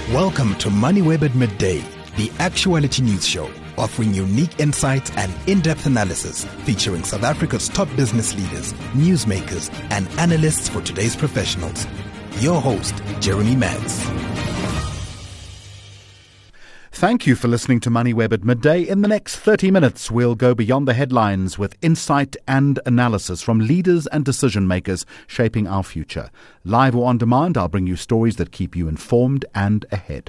Welcome to MoneyWeb at Midday, the actuality news show, offering unique insights and in-depth analysis featuring South Africa's top business leaders, newsmakers, and analysts for today's professionals. Your host, Jeremy Mads. Thank you for listening to MoneyWeb at Midday. In the next 30 minutes, we'll go beyond the headlines with insight and analysis from leaders and decision makers shaping our future. Live or on demand, I'll bring you stories that keep you informed and ahead.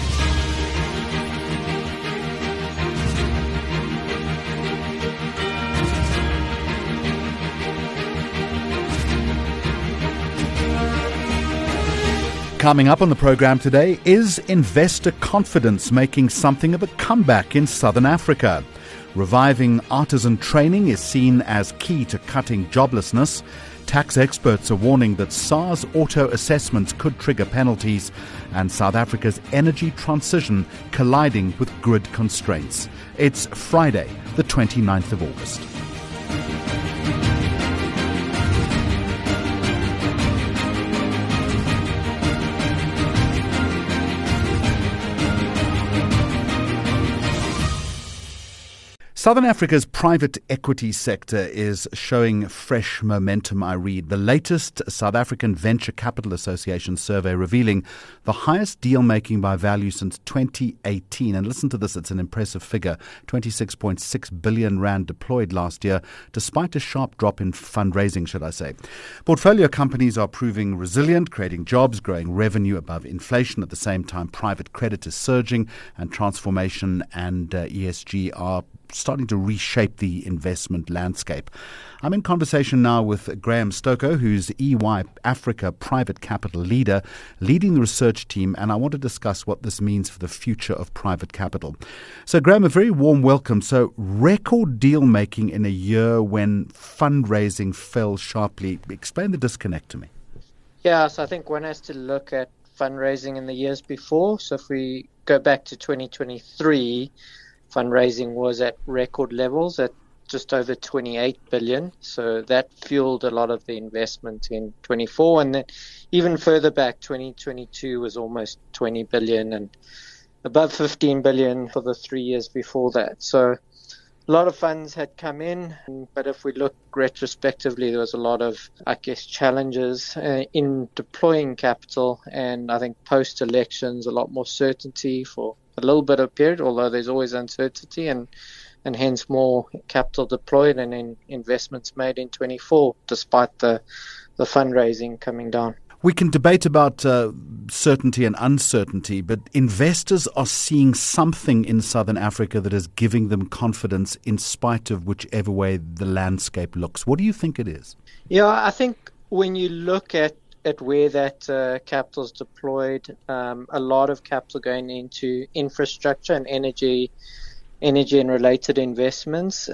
Coming up on the program today, is investor confidence making something of a comeback in Southern Africa? Reviving artisan training is seen as key to cutting joblessness. Tax experts are warning that SARS auto assessments could trigger penalties, and South Africa's energy transition colliding with grid constraints. It's Friday, the 29th of August. Southern Africa's private equity sector is showing fresh momentum, I read. The latest South African Venture Capital Association survey revealing the highest deal making by value since 2018. And listen to this, it's an impressive figure. 26.6 billion rand deployed last year, despite a sharp drop in fundraising, should I say. Portfolio companies are proving resilient, creating jobs, growing revenue above inflation. At the same time, private credit is surging, and transformation and ESG are starting to reshape the investment landscape. I'm in conversation now with Graham Stoko, who's EY Africa private capital leader, leading the research team, and I want to discuss what this means for the future of private capital. So, Graham, a very warm welcome. So, record deal making in a year when fundraising fell sharply. Explain the disconnect to me. Yeah, so I think one has to look at fundraising in the years before. So if we go back to 2023, fundraising was at record levels at just over 28 billion. So that fueled a lot of the investment in 24. And then even further back, 2022 was almost 20 billion and above 15 billion for the 3 years before that. So a lot of funds had come in, but if we look retrospectively, there was a lot of, challenges in deploying capital. And I think post-elections, a lot more certainty for a little bit of period, although there's always uncertainty, and hence more capital deployed and in investments made in 24, despite the fundraising coming down. We can debate about certainty and uncertainty, but investors are seeing something in Southern Africa that is giving them confidence in spite of whichever way the landscape looks. What do you think it is? Yeah, I think when you look at where that capital is deployed, a lot of capital going into infrastructure and energy and related investments,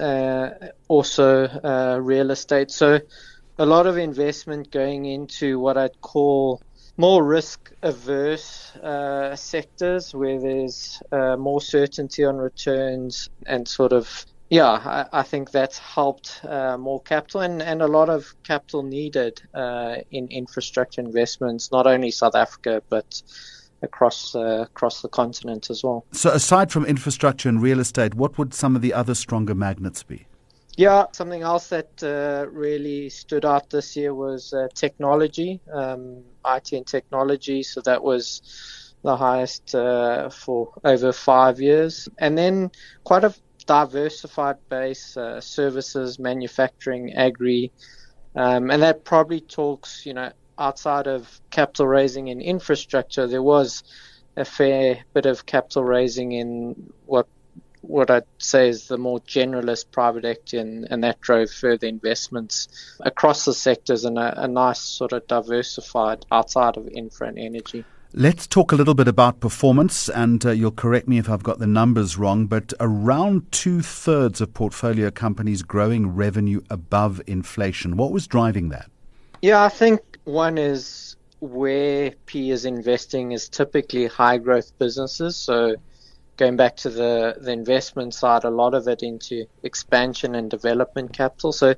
also real estate. So a lot of investment going into what I'd call more risk-averse sectors where there's more certainty on returns and sort of, I think that's helped more capital and a lot of capital needed in infrastructure investments, not only South Africa, but across the continent as well. So aside from infrastructure and real estate, what would some of the other stronger magnets be? Yeah, something else that really stood out this year was technology, IT and technology. So that was the highest for over 5 years. And then quite a diversified base, services, manufacturing, agri. And that probably talks, outside of capital raising in infrastructure, there was a fair bit of capital raising in what I'd say is the more generalist private equity, and that drove further investments across the sectors and a nice sort of diversified outside of infra and energy. Let's talk a little bit about performance, and you'll correct me if I've got the numbers wrong, but around 2/3 of portfolio companies growing revenue above inflation. What was driving that? Yeah, I think one is where PE is investing is typically high growth businesses. So going back to the investment side, a lot of it into expansion and development capital. So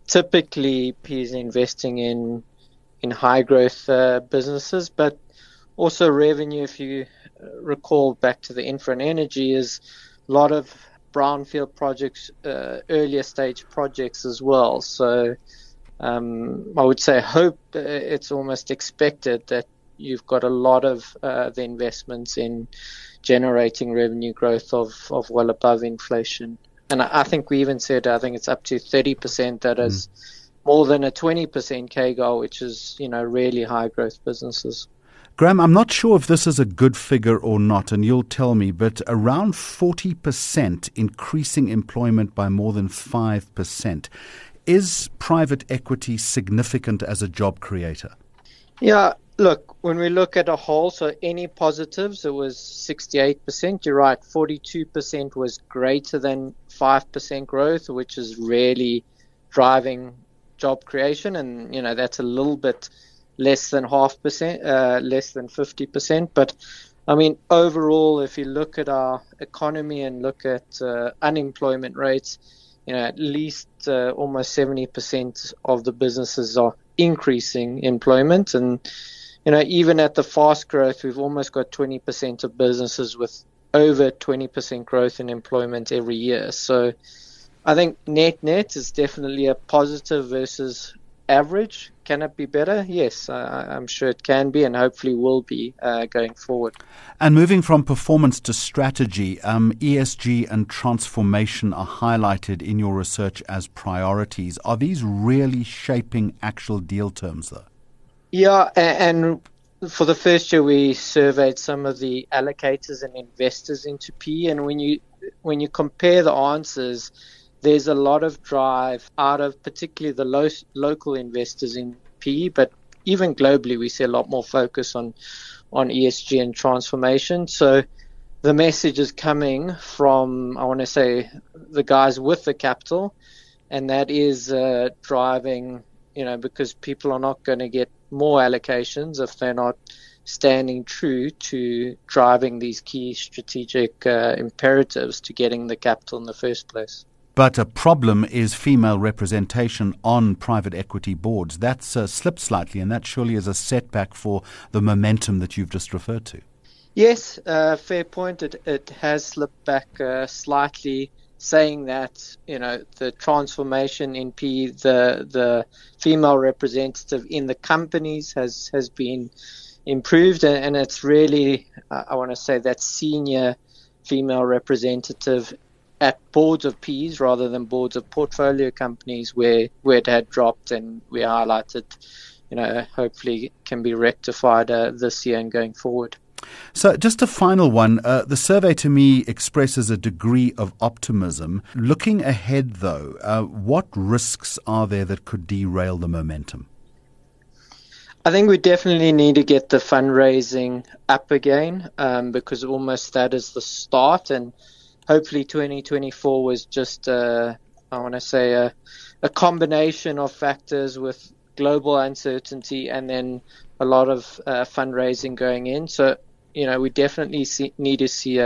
typically PE is investing in high growth businesses, but also revenue, if you recall back to the infra and energy, is a lot of brownfield projects, earlier stage projects as well. So I would say it's almost expected that you've got a lot of the investments in generating revenue growth of well above inflation. And I think we even said, I think it's up to 30%. That is more than a 20% CAGR, which is, really high growth businesses. Graham, I'm not sure if this is a good figure or not, and you'll tell me, but around 40% increasing employment by more than 5%. Is private equity significant as a job creator? Yeah, look, when we look at a whole, so any positives, it was 68%. You're right, 42% was greater than 5% growth, which is really driving job creation. And, that's a little bit less than 0.5%, less than 50%. But, overall, if you look at our economy and look at unemployment rates, at least almost 70% of the businesses are increasing employment. And, even at the fast growth, we've almost got 20% of businesses with over 20% growth in employment every year. So I think net is definitely a positive versus average. Can it be better? Yes, I'm sure it can be, and hopefully will be going forward. And moving from performance to strategy, ESG and transformation are highlighted in your research as priorities. Are these really shaping actual deal terms, though? Yeah, and for the first year, we surveyed some of the allocators and investors into PE, and when you compare the answers, there's a lot of drive out of particularly the local investors in PE, but even globally, we see a lot more focus on ESG and transformation. So the message is coming from, I want to say, the guys with the capital, and that is driving, because people are not going to get more allocations if they're not standing true to driving these key strategic imperatives to getting the capital in the first place. But a problem is female representation on private equity boards. That's slipped slightly, and that surely is a setback for the momentum that you've just referred to. Yes, fair point. It has slipped back slightly, saying that, the transformation in PE, the female representative in the companies has been improved, and it's really, I want to say, that senior female representative at boards of Ps rather than boards of portfolio companies where it had dropped, and we highlighted, hopefully can be rectified this year and going forward. So just a final one. The survey to me expresses a degree of optimism. Looking ahead, though, what risks are there that could derail the momentum? I think we definitely need to get the fundraising up again, because almost that is the start, and hopefully 2024 was just, I want to say, a combination of factors with global uncertainty and then a lot of fundraising going in. So, we definitely need to see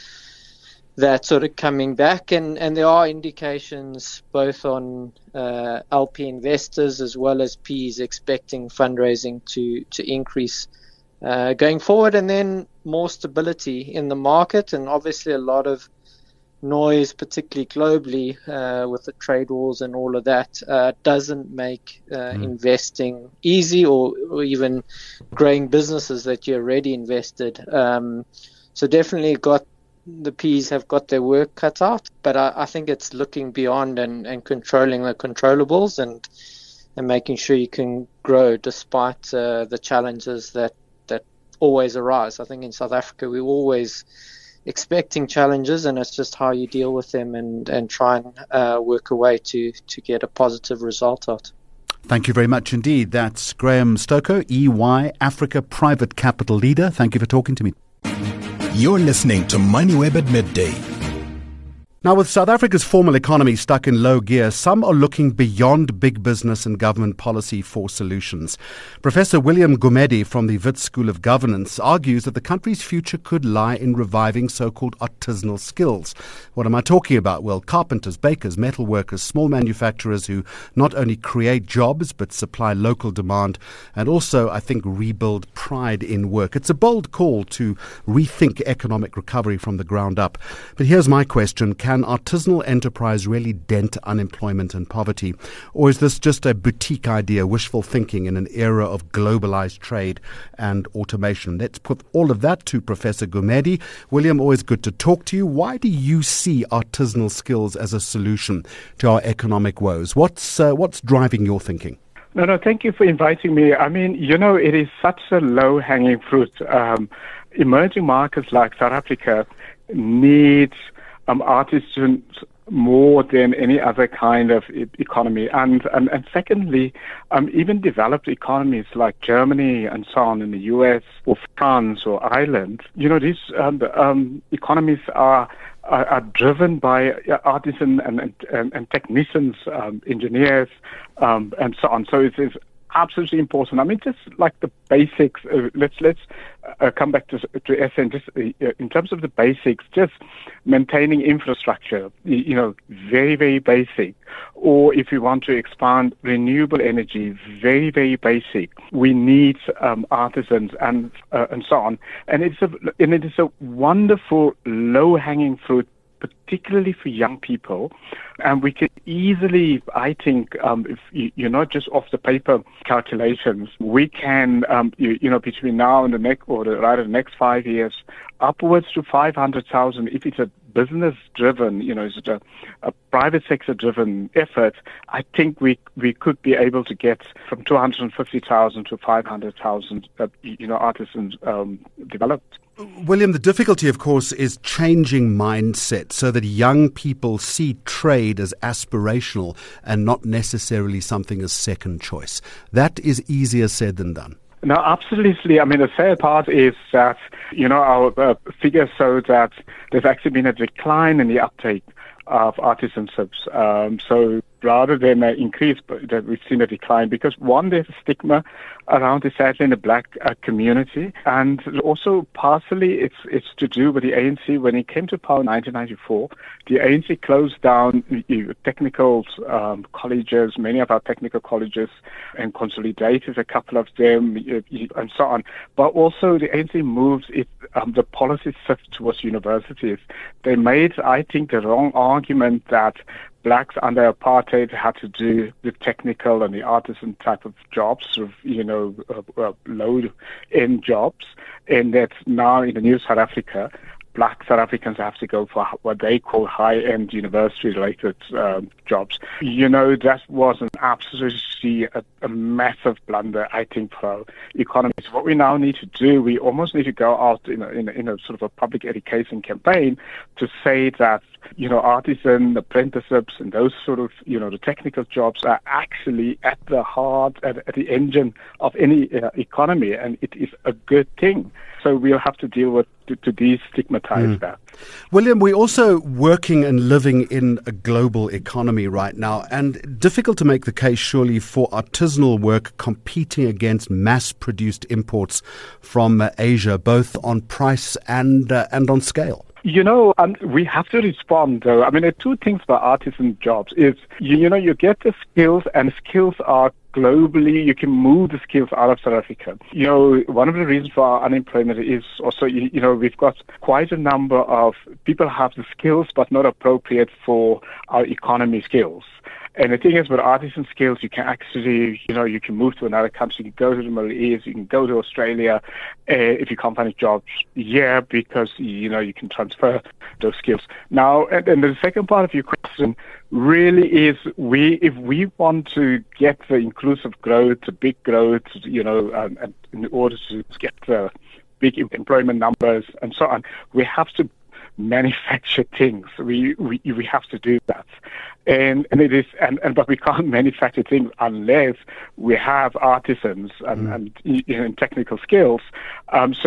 that sort of coming back. And there are indications both on LP investors as well as Ps expecting fundraising to increase going forward, and then more stability in the market, and obviously a lot of noise, particularly globally, with the trade wars and all of that, doesn't make investing easy or even growing businesses that you're already invested. So definitely the Ps have got their work cut out, but I think it's looking beyond and controlling the controllables and making sure you can grow despite the challenges that always arise. I think in South Africa we're always expecting challenges, and it's just how you deal with them and try and work a way to get a positive result out. Thank you very much indeed. That's Graham Stoko, EY Africa Private Capital Leader. Thank you for talking to me. You're listening to MoneyWeb at Midday. Now, with South Africa's formal economy stuck in low gear, some are looking beyond big business and government policy for solutions. Professor William Gumede from the Wits School of Governance argues that the country's future could lie in reviving so-called artisanal skills. What am I talking about? Well, carpenters, bakers, metal workers, small manufacturers who not only create jobs but supply local demand and also, I think, rebuild pride in work. It's a bold call to rethink economic recovery from the ground up. But here's my question. Can artisanal enterprise really dent unemployment and poverty? Or is this just a boutique idea, wishful thinking in an era of globalized trade and automation? Let's put all of that to Professor Gumede. William, always good to talk to you. Why do you see artisanal skills as a solution to our economic woes? What's driving your thinking? No, thank you for inviting me. I mean, it is such a low-hanging fruit. Emerging markets like South Africa need artisans more than any other kind of economy. And secondly, even developed economies like Germany and so on in the US or France or Ireland, these economies are driven by artisans and technicians, engineers, and so on. So it's absolutely important. I mean, just like the basics. Let's come back to SN. Just in terms of the basics, just maintaining infrastructure. Very, very basic. Or if you want to expand renewable energy, very, very basic. We need artisans and so on. And it is a wonderful low-hanging fruit, particularly for young people. And we can easily, I think, if you're not just off the paper calculations, we can, between now and the next 5 years, upwards to 500,000, if it's a business-driven, is it a private sector-driven effort, I think we could be able to get from 250,000 to 500,000, artisans developed. William, the difficulty, of course, is changing mindset so that young people see trade as aspirational and not necessarily something as second choice. That is easier said than done. No, absolutely. I mean, the sad part is that, our figures show that there's actually been a decline in the uptake of artisanships. So rather than an increase, that we've seen a decline because, one, there's a stigma around it, sadly, in the black community. And also, partially, it's to do with the ANC. When it came to power in 1994, the ANC closed down technical colleges, many of our technical colleges, and consolidated a couple of them, and so on. But also, the ANC moved the policy shift towards universities. They made, I think, the wrong argument that blacks under apartheid had to do with technical and the artisan type of jobs, low-end jobs, and that now in the new South Africa, black South Africans have to go for what they call high-end university-related jobs. That was an absolutely a massive blunder, I think, for our economy. So what we now need to do, we almost need to go out in a sort of a public education campaign to say that, artisan apprenticeships and those sort of, the technical jobs are actually at the heart, at the engine of any economy, and it is a good thing. So we'll have to deal with to destigmatize that. William, we're also working and living in a global economy right now, and difficult to make the case, surely, for artisanal work competing against mass-produced imports from Asia, both on price and on scale. We have to respond, though. I mean, there are two things about artisan jobs. Is, you get the skills, and skills are globally, you can move the skills out of South Africa. One of the reasons for our unemployment is also, we've got quite a number of people have the skills, but not appropriate for our economy skills. And the thing is, with artisan skills, you can actually, you can move to another country, you can go to the Middle East, you can go to Australia if you can't find a job here because, you can transfer those skills. Now, and the second part of your question really is if we want to get the inclusive growth, the big growth, and in order to get the big employment numbers and so on, we have to manufacture things. We have to do that. But we can't manufacture things unless we have artisans and technical skills. So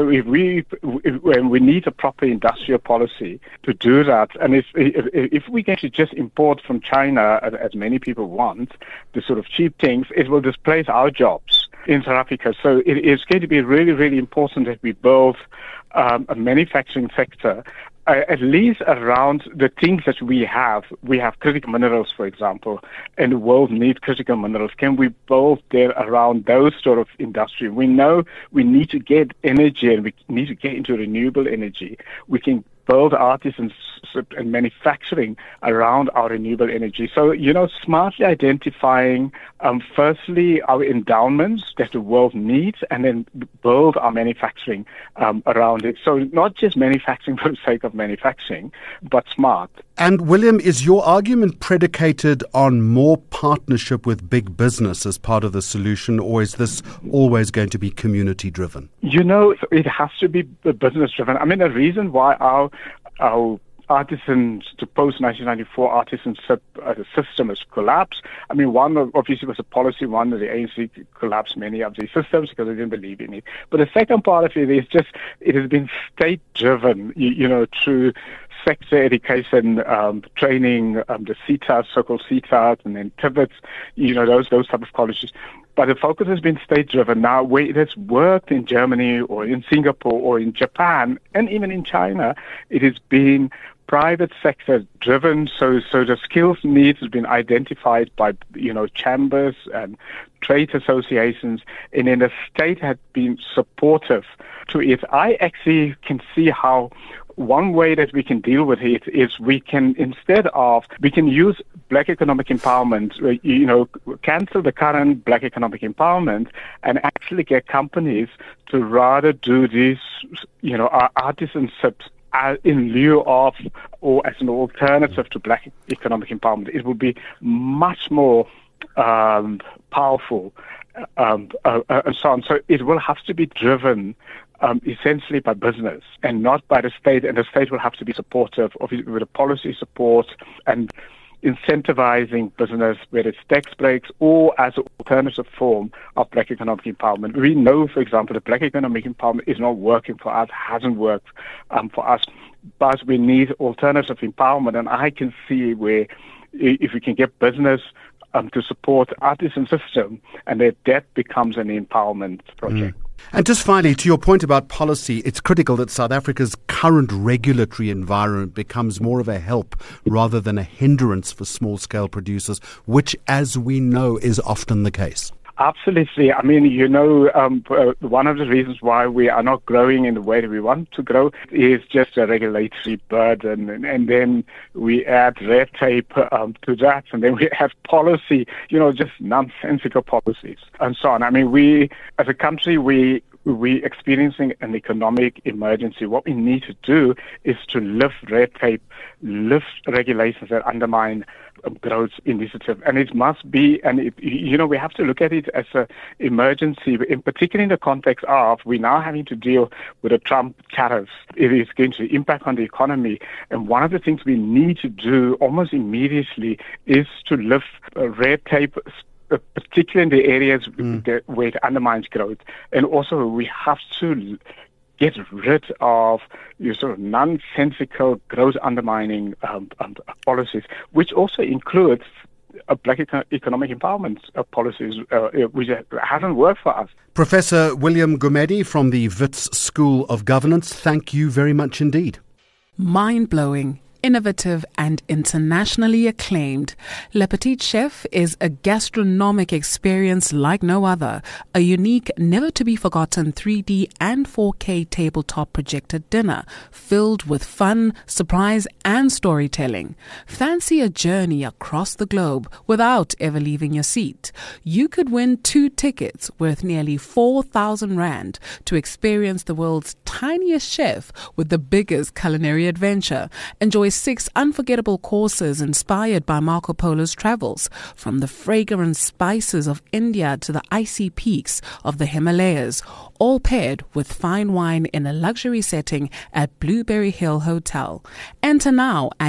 we need a proper industrial policy to do that. And if we get to just import from China, as many people want, the sort of cheap things, it will displace our jobs in South Africa. So it is going to be really, really important that we build a manufacturing sector, at least around the things that we have. We have critical minerals, for example, and the world needs critical minerals. Can we build there around those sort of industry? We know we need to get energy and we need to get into renewable energy. We can build artisans and manufacturing around our renewable energy. So, smartly identifying, firstly, our endowments that the world needs, and then build our manufacturing around it. So not just manufacturing for the sake of manufacturing, but smart. And William, is your argument predicated on more partnership with big business as part of the solution, or is this always going to be community driven? It has to be business driven. I mean, the reason why our artisans, the post-1994 artisan system has collapsed. I mean, one obviously was a policy, one that the ANC collapsed many of these systems because they didn't believe in it. But the second part of it is just, it has been state-driven, through sector education, training, the CETAs, so-called CETAs, and then TVETs, those type of colleges. But the focus has been state-driven. Now, where it has worked in Germany or in Singapore or in Japan and even in China, it has been private sector driven. So the skills needs has been identified by, chambers and trade associations, and then the state had been supportive to it. I actually can see how one way that we can deal with it is we can use black economic empowerment, cancel the current black economic empowerment and actually get companies to rather do these, artisanships in lieu of or as an alternative to black economic empowerment. It will be much more powerful and so on. So it will have to be driven essentially by business and not by the state, and the state will have to be supportive of it with a policy support and incentivizing business, whether it's tax breaks or as an alternative form of black economic empowerment. We know, for example, that black economic empowerment is not working for us, hasn't worked for us, but we need alternative empowerment. And I can see where if we can get business to support artisan system, and that becomes an empowerment project. And just finally, to your point about policy, it's critical that South Africa's current regulatory environment becomes more of a help rather than a hindrance for small-scale producers, which, as we know, is often the case. Absolutely. I mean, one of the reasons why we are not growing in the way that we want to grow is just a regulatory burden. And then we add red tape to that. And then we have policy, just nonsensical policies and so on. I mean, we, as a country, we experiencing an economic emergency. What we need to do is to lift red tape, lift regulations that undermine growth initiative. And it must be, we have to look at it as an emergency, in particular in the context of we now having to deal with the Trump tariffs. It is going to impact on the economy. And one of the things we need to do almost immediately is to lift red tape, particularly in the areas where it undermines growth. And also we have to get rid of your sort of nonsensical growth undermining policies, which also includes black economic empowerment policies, which hasn't worked for us. Professor William Gumede from the Wits School of Governance, thank you very much indeed. Mind-blowing, innovative and internationally acclaimed, Le Petit Chef is a gastronomic experience like no other, a unique, never-to-be-forgotten 3D and 4K tabletop projected dinner filled with fun, surprise and storytelling. Fancy a journey across the globe without ever leaving your seat. You could win 2 tickets worth nearly 4,000 Rand to experience the world's tiniest chef with the biggest culinary adventure. Enjoy 6 unforgettable courses inspired by Marco Polo's travels, from the fragrant spices of India to the icy peaks of the Himalayas, all paired with fine wine in a luxury setting at Blueberry Hill Hotel. Enter now at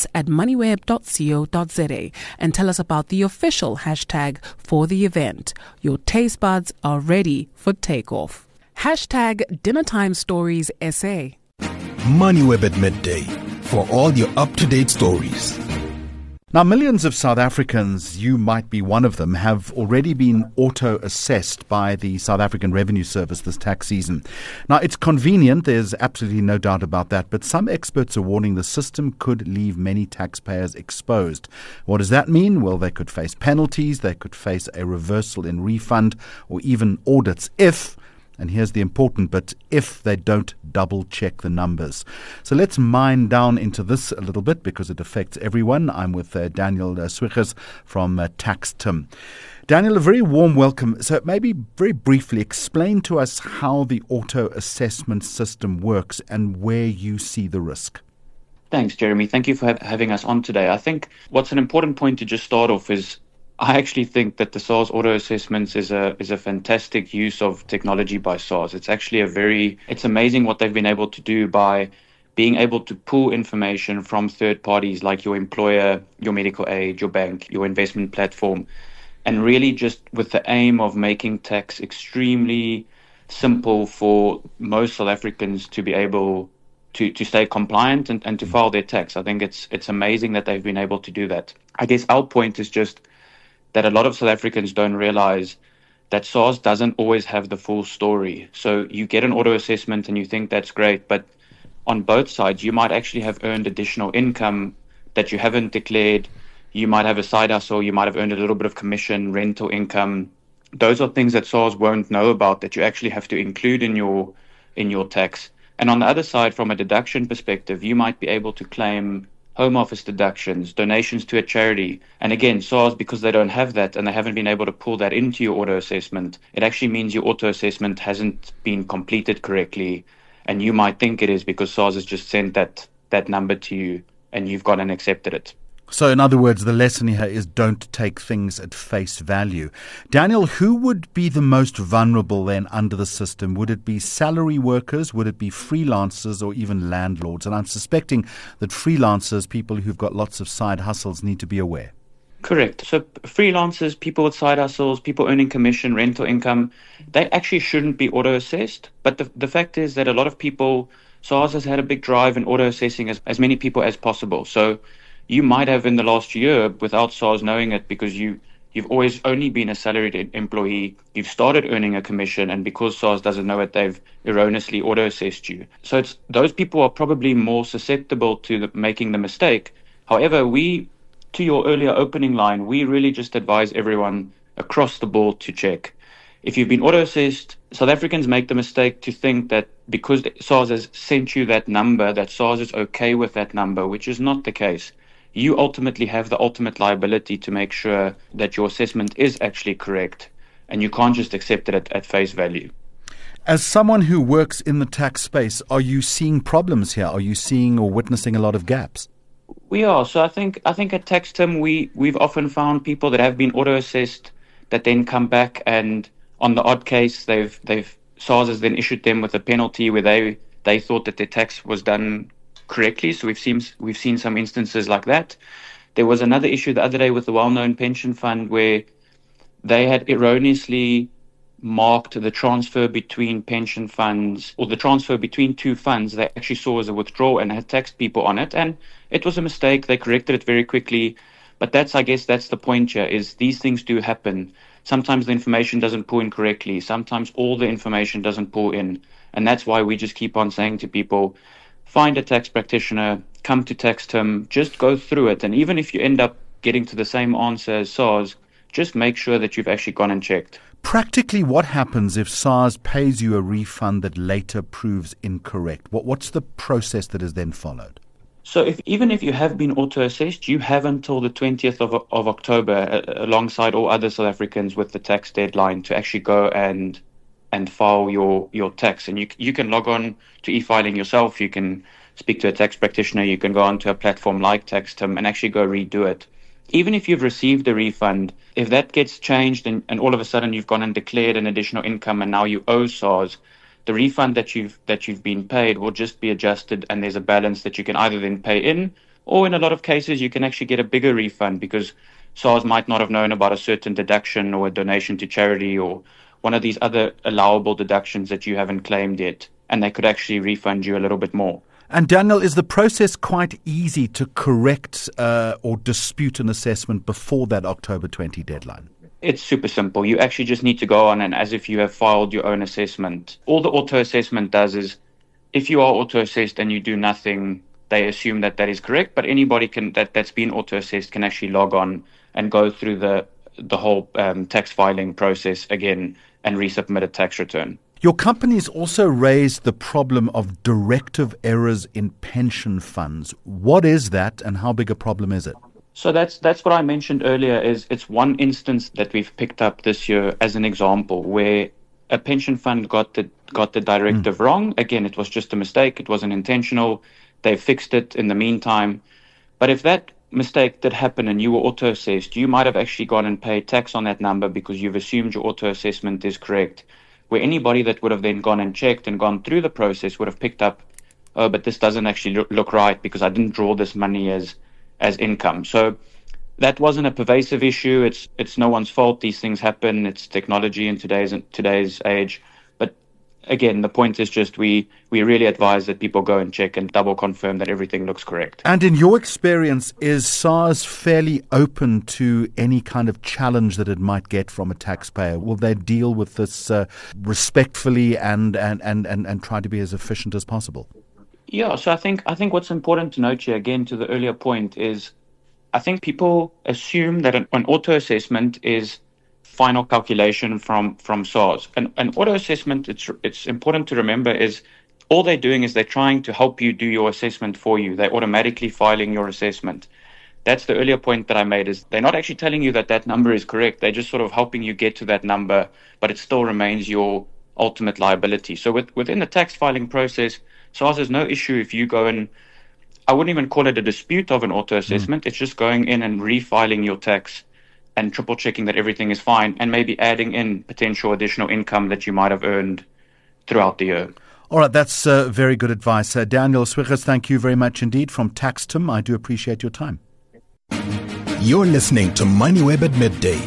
events@moneyweb.co.za and tell us about the official hashtag for the event. Your taste buds are ready for takeoff. Hashtag Dinnertime Stories SA. MoneyWeb at midday for all your up-to-date stories. Now, millions of South Africans, you might be one of them, have already been auto-assessed by the South African Revenue Service this tax season. Now, it's convenient, there's absolutely no doubt about that, but some experts are warning the system could leave many taxpayers exposed. What does that mean? Well, they could face penalties, they could face a reversal in refund, or even audits if, and here's the important bit, if they don't double-check the numbers. So let's mine down into this a little bit because it affects everyone. I'm with Daniel Swiggers from TaxTim. Daniel, a very warm welcome. So maybe very briefly explain to us how the auto-assessment system works and where you see the risk. Thanks, Jeremy. Thank you for having us on today. I think what's an important point to just start off is I actually think that the SARS auto assessments is a fantastic use of technology by SARS. It's actually it's amazing what they've been able to do by being able to pull information from third parties like your employer, your medical aid, your bank, your investment platform, and really just with the aim of making tax extremely simple for most South Africans to be able to stay compliant and to file their tax. I think it's amazing that they've been able to do that. I guess our point is just that a lot of South Africans don't realize that SARS doesn't always have the full story. So you get an auto assessment and you think that's great, but on both sides, you might actually have earned additional income that you haven't declared. You might have a side hustle, you might have earned a little bit of commission, rental income. Those are things that SARS won't know about that you actually have to include in your tax. And on the other side, from a deduction perspective, you might be able to claim home office deductions, donations to a charity. And again, SARS, because they don't have that and they haven't been able to pull that into your auto assessment, it actually means your auto assessment hasn't been completed correctly. And you might think it is because SARS has just sent that number to you and you've gone and accepted it. So in other words, the lesson here is don't take things at face value. Daniel, who would be the most vulnerable then under the system? Would it be salary workers? Would it be freelancers or even landlords? And I'm suspecting that freelancers, people who've got lots of side hustles, need to be aware. Correct. So freelancers, people with side hustles, people earning commission, rental income, they actually shouldn't be auto-assessed. But the fact is that a lot of people, SARS has had a big drive in auto-assessing as many people as possible. So you might have in the last year, without SARS knowing it, because you've always only been a salaried employee, you've started earning a commission, and because SARS doesn't know it, they've erroneously auto-assessed you. So those people are probably more susceptible to making the mistake. However, to your earlier opening line, we really just advise everyone across the board to check. If you've been auto-assessed, South Africans make the mistake to think that because SARS has sent you that number, that SARS is okay with that number, which is not the case. You ultimately have the ultimate liability to make sure that your assessment is actually correct, and you can't just accept it at face value. As someone who works in the tax space, are you seeing problems here? Are you seeing or witnessing a lot of gaps? We are. So I think at TaxTim, we've often found people that have been auto-assessed that then come back, and on the odd case, SARS has then issued them with a penalty where they thought that their tax was done correctly. So we've seen some instances like that. There was another issue the other day with the well-known pension fund where they had erroneously marked the transfer between pension funds, or the transfer between two funds they actually saw as a withdrawal, and had taxed people on it. And it was a mistake. They corrected it very quickly. But I guess that's the point here, is these things do happen. Sometimes the information doesn't pull in correctly. Sometimes all the information doesn't pull in. And that's why we just keep on saying to people, find a tax practitioner, come to TaxTim, just go through it. And even if you end up getting to the same answer as SARS, just make sure that you've actually gone and checked. Practically, what happens if SARS pays you a refund that later proves incorrect? What's the process that is then followed? So even if you have been auto-assessed, you have until the 20th of October, alongside all other South Africans with the tax deadline, to actually go and file your tax. And you can log on to e-filing yourself. You can speak to a tax practitioner. You can go onto a platform like TaxTim and actually go redo it. Even if you've received a refund, if that gets changed and all of a sudden you've gone and declared an additional income and now you owe SARS, the refund that you've been paid will just be adjusted, and there's a balance that you can either then pay in, or in a lot of cases you can actually get a bigger refund because SARS might not have known about a certain deduction or a donation to charity or one of these other allowable deductions that you haven't claimed yet, and they could actually refund you a little bit more. And Daniel, is the process quite easy to correct or dispute an assessment before that October 20 deadline? It's super simple. You actually just need to go on and as if you have filed your own assessment. All the auto-assessment does is if you are auto-assessed and you do nothing, they assume that is correct, but anybody that's been auto-assessed can actually log on and go through the whole tax filing process again and resubmit a tax return. Your company's also raised the problem of directive errors in pension funds. What is that and how big a problem is it? So that's what I mentioned earlier. Is it's one instance that we've picked up this year as an example where a pension fund got the directive wrong. Again, it was just a mistake. It wasn't intentional. They fixed it in the meantime. But if that mistake did happen and you were auto-assessed, you might have actually gone and paid tax on that number because you've assumed your auto-assessment is correct. Where anybody that would have then gone and checked and gone through the process would have picked up, oh, but this doesn't actually look right because I didn't draw this money as income. So that wasn't a pervasive issue. It's no one's fault. These things happen. It's technology in today's age. But again, the point is just we really advise that people go and check and double confirm that everything looks correct. And in your experience, is SARS fairly open to any kind of challenge that it might get from a taxpayer? Will they deal with this respectfully and try to be as efficient as possible? Yeah, so I think what's important to note here, again, to the earlier point, is I think people assume that an auto-assessment is final calculation from SARS. An auto-assessment, it's important to remember, is all they're doing is they're trying to help you do your assessment for you. They're automatically filing your assessment. That's the earlier point that I made, is they're not actually telling you that number is correct. They're just sort of helping you get to that number, but it still remains your ultimate liability. So within the tax filing process, SARS has no issue if you go and, I wouldn't even call it a dispute of an auto-assessment. It's just going in and refiling your tax and triple checking that everything is fine and maybe adding in potential additional income that you might have earned throughout the year. All right, that's very good advice. Daniel Swiggers, thank you very much indeed from TaxTim. I do appreciate your time. You're listening to MoneyWeb at Midday.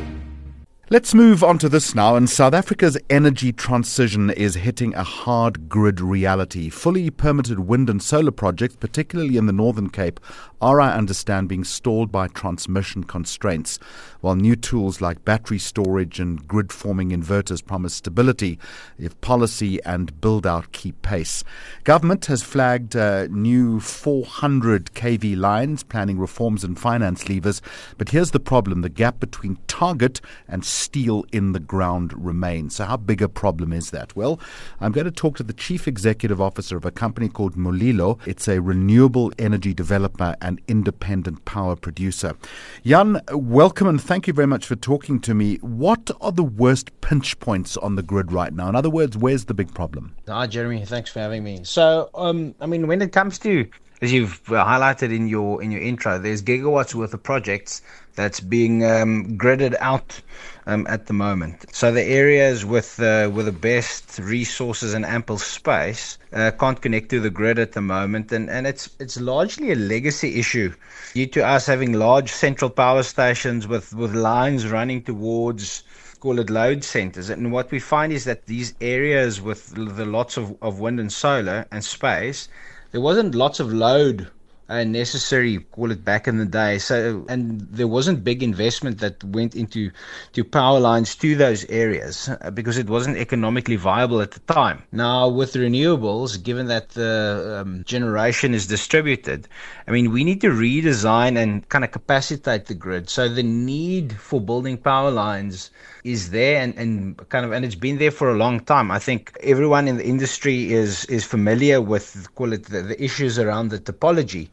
Let's move on to this now. And South Africa's energy transition is hitting a hard grid reality. Fully permitted wind and solar projects, particularly in the Northern Cape, are, I understand, being stalled by transmission constraints, while new tools like battery storage and grid-forming inverters promise stability if policy and build-out keep pace. Government has flagged new 400 kV lines, planning reforms and finance levers. But here's the problem. The gap between target and steel in the ground remains. So how big a problem is that? Well, I'm going to talk to the Chief Executive Officer of a company called Mulilo. It's a renewable energy developer and independent power producer. Jan, welcome and thank you very much for talking to me. What are the worst pinch points on the grid right now? In other words, where's the big problem? Hi, Jeremy. Thanks for having me. So, when it comes to, as you've highlighted in your intro, there's gigawatts worth of projects that's being gridded out at the moment. So the areas with the best resources and ample space can't connect to the grid at the moment, and it's largely a legacy issue due to us having large central power stations with lines running towards, call it, load centers. And what we find is that these areas with the lots of wind and solar and space, there wasn't lots of load necessary, call it, back in the day. So, and there wasn't big investment that went into power lines to those areas because it wasn't economically viable at the time. Now, with renewables, given that the generation is distributed, we need to redesign and kind of capacitate the grid. So the need for building power lines is there and it's been there for a long time. I think everyone in the industry is familiar with, call it, the issues around the topology.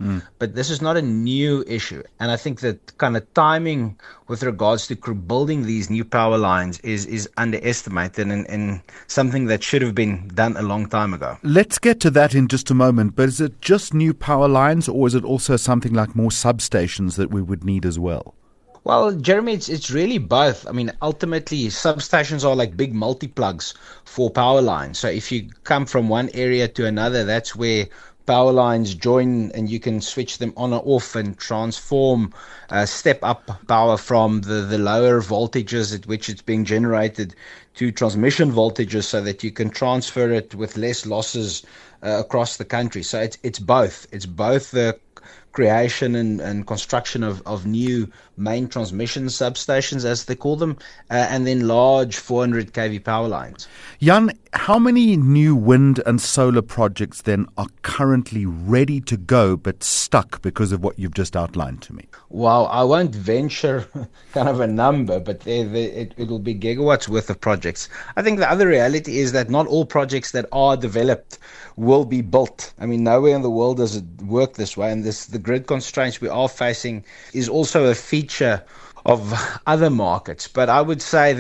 but this is not a new issue. And I think that kind of timing with regards to building these new power lines is underestimated and something that should have been done a long time ago. Let's get to that in just a moment, but is it just new power lines, or is it also something like more substations that we would need as well? Well, Jeremy, it's really both. I mean, ultimately, substations are like big multi-plugs for power lines. So if you come from one area to another, that's where power lines join, and you can switch them on or off and transform, step up power from the lower voltages at which it's being generated to transmission voltages, so that you can transfer it with less losses across the country. So it's both. It's both the creation and construction of new main transmission substations, as they call them, and then large 400 kV power lines. Jan, how many new wind and solar projects then are currently ready to go but stuck because of what you've just outlined to me? Well, I won't venture kind of a number, but it will be gigawatts worth of projects. I think the other reality is that not all projects that are developed will be built. I mean, nowhere in the world does it work this way, and the grid constraints we are facing is also a feature of other markets. But I would say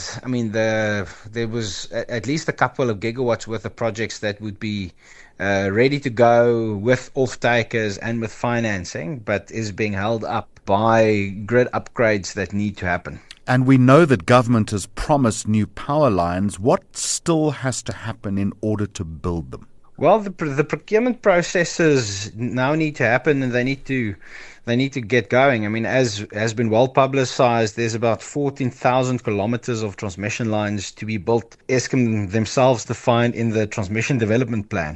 there was at least a couple of gigawatts worth of projects that would be ready to go with off-takers and with financing, but is being held up by grid upgrades that need to happen. And we know that government has promised new power lines. What still has to happen in order to build them? Well, the procurement processes now need to happen, and they need to get going. I mean, as has been well publicized, there's about 14,000 kilometers of transmission lines to be built. Eskom themselves defined in the transmission development plan,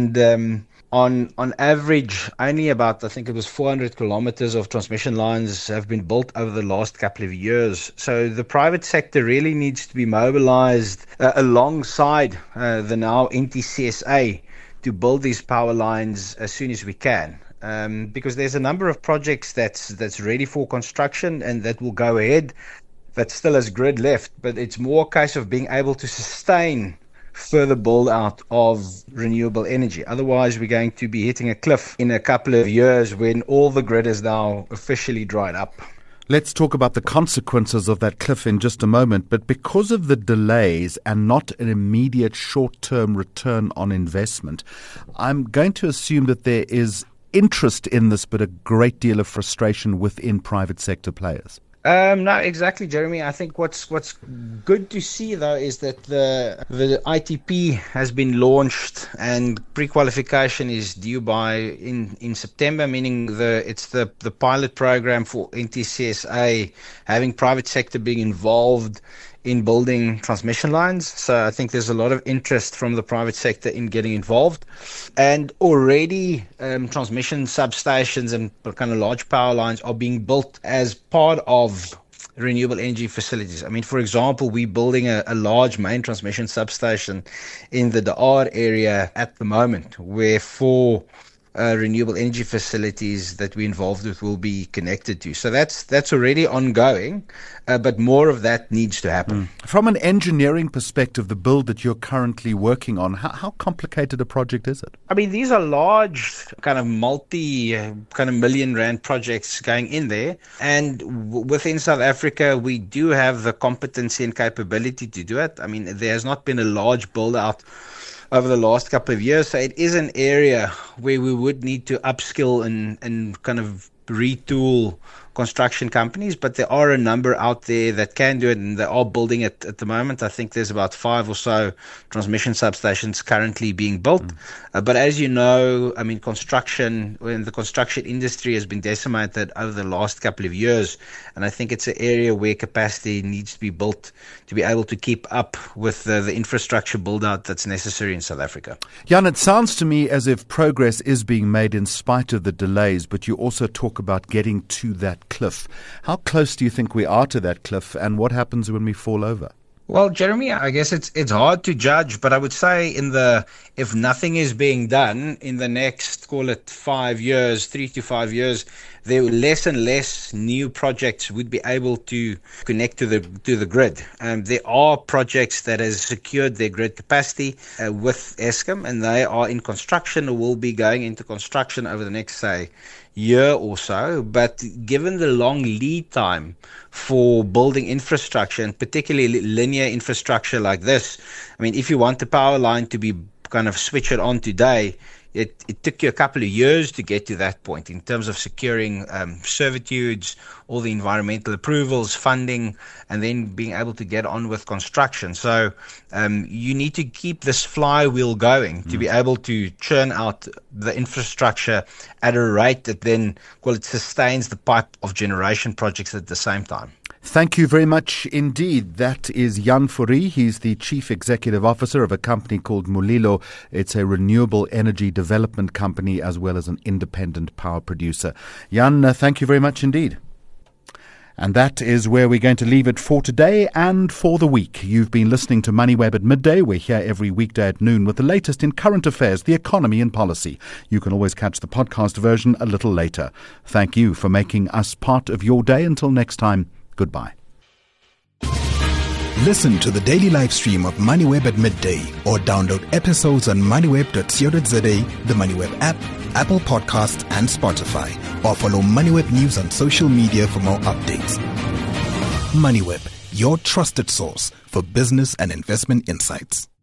and on average, only about, I think it was 400 kilometers of transmission lines have been built over the last couple of years. So the private sector really needs to be mobilized alongside the now NTCSA to build these power lines as soon as we can. Because there's a number of projects that's ready for construction and that will go ahead, that still has grid left, but it's more a case of being able to sustain further build out of renewable energy. Otherwise, we're going to be hitting a cliff in a couple of years when all the grid is now officially dried up. Let's talk about the consequences of that cliff in just a moment. But because of the delays and not an immediate short-term return on investment, I'm going to assume that there is interest in this, but a great deal of frustration within private sector players. No, exactly, Jeremy. I think what's good to see, though, is that the ITP has been launched and pre-qualification is due in September, meaning it's the pilot program for NTCSA, having private sector being involved in building transmission lines. So I think there's a lot of interest from the private sector in getting involved. And already transmission substations and kind of large power lines are being built as part of renewable energy facilities. I mean, for example, we're building a large main transmission substation in the Daar area at the moment, where 4 renewable energy facilities that we're involved with will be connected to. So that's already ongoing, but more of that needs to happen. From an engineering perspective, the build that you're currently working on, how complicated a project is it? I mean, these are large kind of multi-million rand projects going in there. And within South Africa, we do have the competency and capability to do it. I mean, there has not been a large build out over the last couple of years. So it is an area where we would need to upskill and kind of retool construction companies, but there are a number out there that can do it, and they are building it at the moment. I think there's about 5 or so transmission substations currently being built. But as you know, I mean, the construction industry has been decimated over the last couple of years, and I think it's an area where capacity needs to be built to be able to keep up with the infrastructure build-out that's necessary in South Africa. Jan, it sounds to me as if progress is being made in spite of the delays, but you also talk about getting to that cliff. How close do you think we are to that cliff, and what happens when we fall over? Well, Jeremy, I guess it's hard to judge, but I would say if nothing is being done in the next, call it 5 years, 3 to 5 years, there were less and less new projects would be able to connect to the grid. There are projects that has secured their grid capacity with Eskom, and they are in construction or will be going into construction over the next, say, year or so. But given the long lead time for building infrastructure, and particularly linear infrastructure like this, I mean, if you want the power line to be kind of switch it on today, it took you a couple of years to get to that point in terms of securing servitudes, all the environmental approvals, funding, and then being able to get on with construction. So you need to keep this flywheel going to be able to churn out the infrastructure at a rate that then, it sustains the pipe of generation projects at the same time. Thank you very much indeed. That is Jan Fourie. He's the Chief Executive Officer of a company called Mulilo. It's a renewable energy development company as well as an independent power producer. Jan, thank you very much indeed. And that is where we're going to leave it for today and for the week. You've been listening to MoneyWeb at midday. We're here every weekday at noon with the latest in current affairs, the economy and policy. You can always catch the podcast version a little later. Thank you for making us part of your day. Until next time, goodbye. Listen to the daily live stream of MoneyWeb at midday or download episodes on moneyweb.co.za, the MoneyWeb app, Apple Podcasts and Spotify, or follow MoneyWeb News on social media for more updates. MoneyWeb, your trusted source for business and investment insights.